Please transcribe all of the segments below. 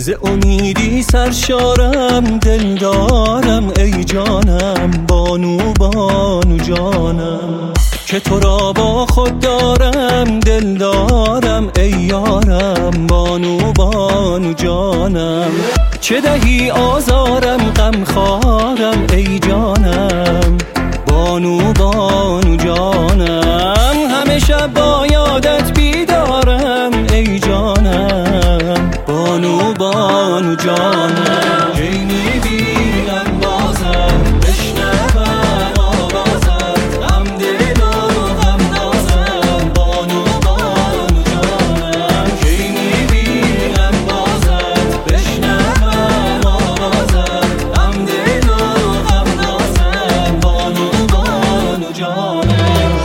ز امیدی سرشارم، دل دارم ای جانم، بانو بانو جانم، که تو را با خود دارم، دل دارم ای یارم، بانو بانو جانم. چه دهی آزارم، غم خارم ای جانم، بانو بانو جانم، همه شب با یادت بیدارم ای جانم، بانو بانو جانم. کی میبینم بازم، بشنوم آوازت، هم دل و هم نازم، بانو بانو جانم. کی میبینم بازم، بشنوم آوازت، هم دل و هم نازم، بانو بانو جانم.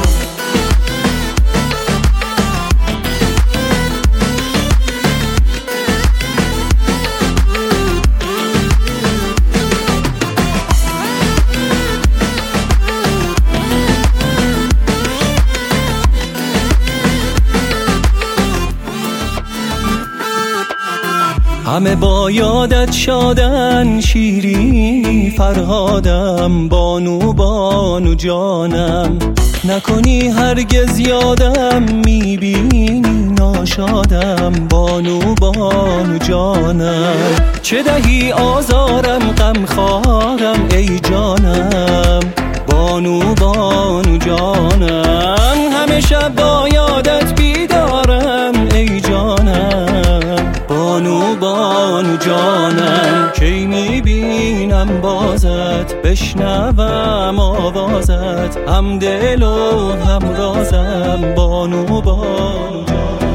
همه با یادت شادن، شیرینی فرهادم، بانو بانو جانم. نکنی هرگز یادم، میبینی ناشادم، بانو بانو جانم. چه دهی آزارم، غم خارم ای جانم، بانو بانو جانم، همه شب با یادت بیدارم ای جانم، بانو بانو جانم. کی میبینم بازت، بشنوم آوازت، هم دل و هم رازم، بانو بانو جانم.